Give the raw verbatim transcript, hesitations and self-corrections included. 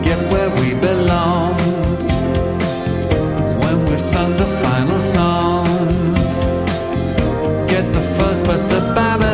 get where we belong. When we've sung the final song, get the first bus to Babylon.